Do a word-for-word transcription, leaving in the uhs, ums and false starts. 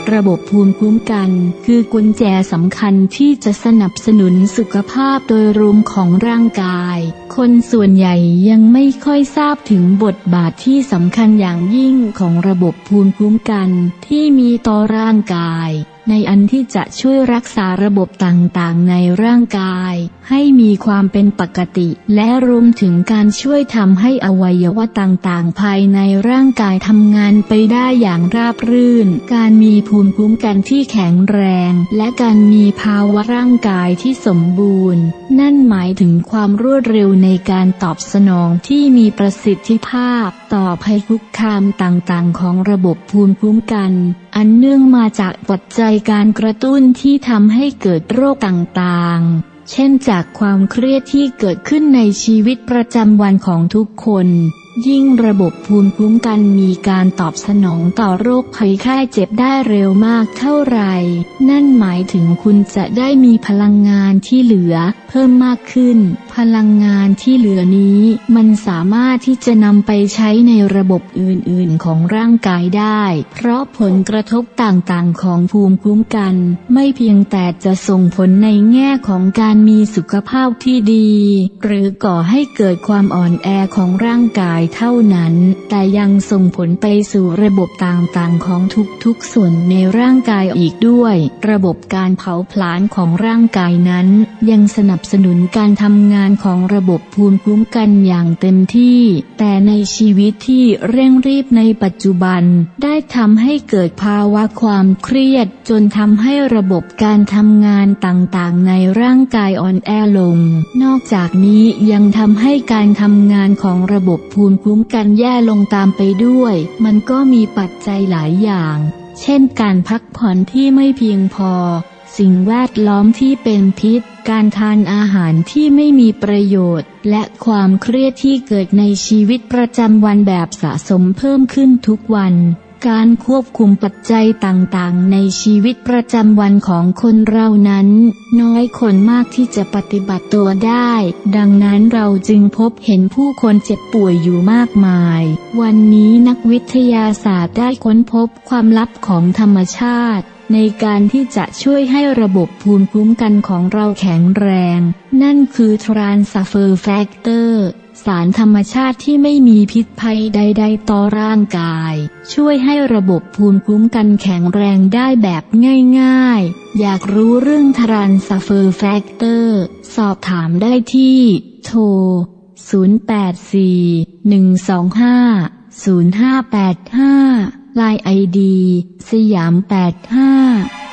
ระบบภูมิคุ้มกันคือกุญแจสำคัญที่จะสนับสนุนสุขภาพโดยรวมของร่างกายคนส่วนใหญ่ยังไม่ค่อยทราบถึงบทบาทที่สำคัญอย่างยิ่งของระบบภูมิคุ้มกันที่มีต่อร่างกายในอันที่จะช่วยรักษาระบบต่างๆในร่างกายให้มีความเป็นปกติและรวมถึงการช่วยทำให้อวัยวะต่างๆภายในร่างกายทำงานไปได้อย่างราบรื่นการมีภูมิคุ้มกันที่แข็งแรงและการมีภาวะร่างกายที่สมบูรณ์นั่นหมายถึงความรวดเร็วในการตอบสนองที่มีประสิทธิภาพต่อภัยคุกคามต่างๆของระบบภูมิคุ้มกันอันเนื่องมาจากปัจจัยการกระตุ้นที่ทำให้เกิดโรคต่างๆเช่นจากความเครียดที่เกิดขึ้นในชีวิตประจำวันของทุกคนยิ่งระบบภูมิคุ้มกันมีการตอบสนองต่อโรคภัยไข้เจ็บได้เร็วมากเท่าไหร่นั่นหมายถึงคุณจะได้มีพลังงานที่เหลือเพิ่มมากขึ้นพลังงานที่เหลือนี้มันสามารถที่จะนำไปใช้ในระบบอื่นๆของร่างกายได้เพราะผลกระทบต่างๆของภูมิคุ้มกันไม่เพียงแต่จะส่งผลในแง่ของการมีสุขภาพที่ดีหรือก่อให้เกิดความอ่อนแอของร่างกายเท่านั้นแต่ยังส่งผลไปสู่ระบบต่างๆของทุกๆส่วนในร่างกายอีกด้วยระบบการเผาผลาญของร่างกายนั้นยังสนับสนุนการทำงานของระบบภูมิคุ้มกันอย่างเต็มที่แต่ในชีวิตที่เร่งรีบในปัจจุบันได้ทำให้เกิดภาวะความเครียดจนทำให้ระบบการทำงานต่างๆในร่างกายอ่อนแอลงนอกจากนี้ยังทำให้การทำงานของระบบภูมิคุ้มกันแย่ลงตามไปด้วยมันก็มีปัจจัยหลายอย่างเช่นการพักผ่อนที่ไม่เพียงพอสิ่งแวดล้อมที่เป็นพิษการทานอาหารที่ไม่มีประโยชน์และความเครียดที่เกิดในชีวิตประจำวันแบบสะสมเพิ่มขึ้นทุกวันการควบคุมปัจจัยต่างๆในชีวิตประจำวันของคนเรานั้นน้อยคนมากที่จะปฏิบัติตัวได้ดังนั้นเราจึงพบเห็นผู้คนเจ็บป่วยอยู่มากมายวันนี้นักวิทยาศาสตร์ได้ค้นพบความลับของธรรมชาติในการที่จะช่วยให้ระบบภูมิคุ้มกันของเราแข็งแรงนั่นคือ Transfer Factor สารธรรมชาติที่ไม่มีพิษภัยใดๆต่อร่างกายช่วยให้ระบบภูมิคุ้มกันแข็งแรงได้แบบง่ายๆอยากรู้เรื่อง Transfer Factor สอบถามได้ที่โทรศูนย์ แปด สี่ หนึ่ง สอง ห้า ศูนย์ ห้า แปด ห้า ไลน์ ไอ ดี สยาม แปด ห้า